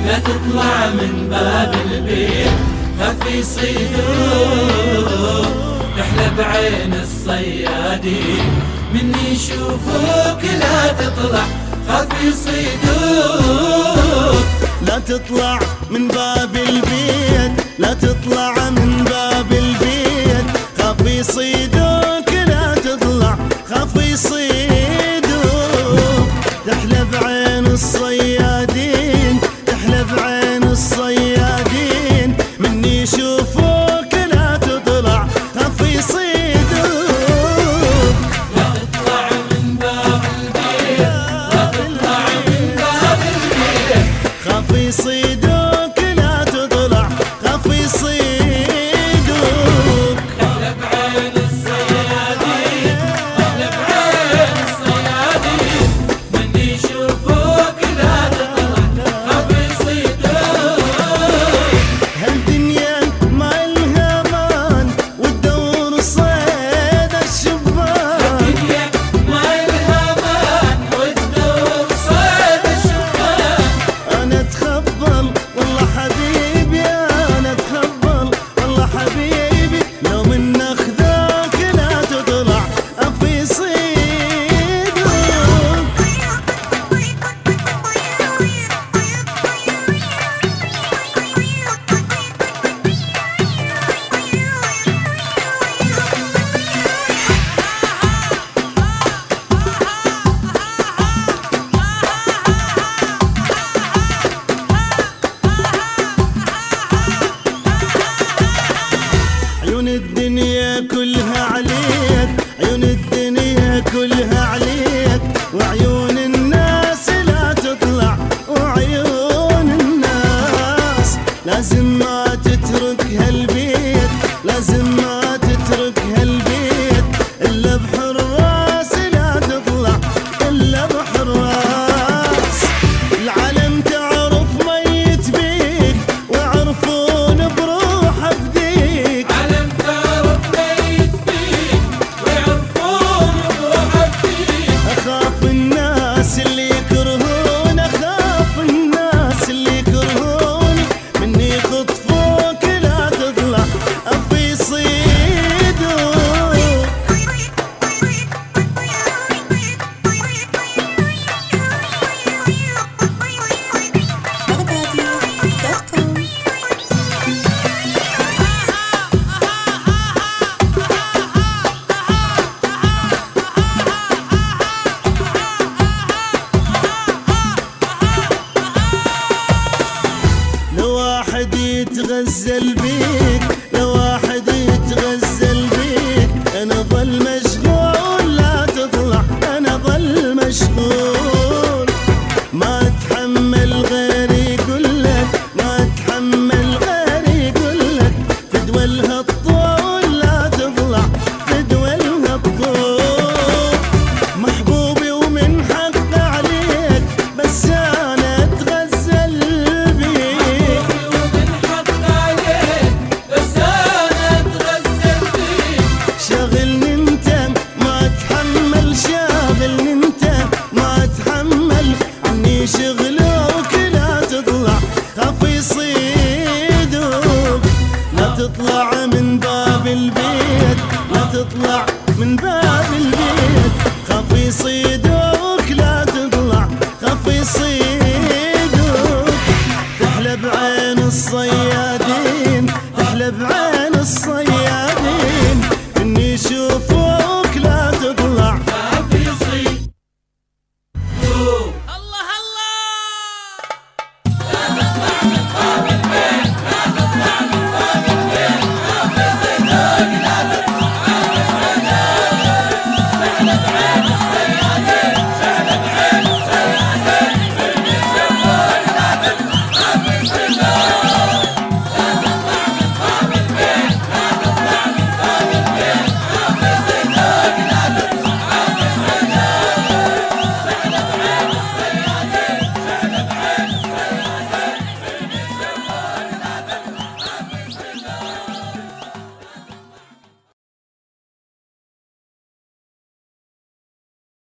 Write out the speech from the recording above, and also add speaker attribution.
Speaker 1: لا تطلع من باب البيت، خاف يصيدوك تحلى بعين الصيادين، من يشوفوك لا تطلع خاف يصيدوك.
Speaker 2: لا تطلع من باب البيت، لا تطلع من باب البيت، خاف يصيدوك لا تطلع خاف يصيدوك. تحلى بعين الصيادين، تحلى بعين الصيادين، من يشوفوك لا تطلع خاف يصيدوك.
Speaker 1: لا تطلع من باب البيت، لا تطلع من باب البيت،
Speaker 2: خاف يصيدوك لا تطلع خاف يصيدوك.
Speaker 1: تحلى بعين الصيادين، تحلى بعين الصيادين، من يشوفوك لا تطلع خاف يصيدوك.
Speaker 2: هالدنيا ما إلها مان وتدور صيد الشبان،
Speaker 1: الدنيا ما إلها مان وتدور صيد الشبان.
Speaker 2: أنا أتخبل والله حبيبي، أنا أتخبل والله حبيبي، لو من أخذاك لا تطلع في صيدوك. عيون الدنيا كلها عليك، عيون الدنيا كلها عليك، وعيون الناس لا تطلع، وعيون الناس لازم ما تترك هالبيت، لازم ما تترك هالبيت، إلا بحراس لا تطلع، إلا بحراس. العالم تعرف ميت بيك، ويعرفون بروح فديك.
Speaker 1: علم تعرف ميت بيك ويعرفون بروحك فيك.
Speaker 2: أخاف الناس اللي يكرهون، أخاف الناس اللي يكرهون، مني يخطفوك لا تطلع في صيدوك. لو واحد يتغزل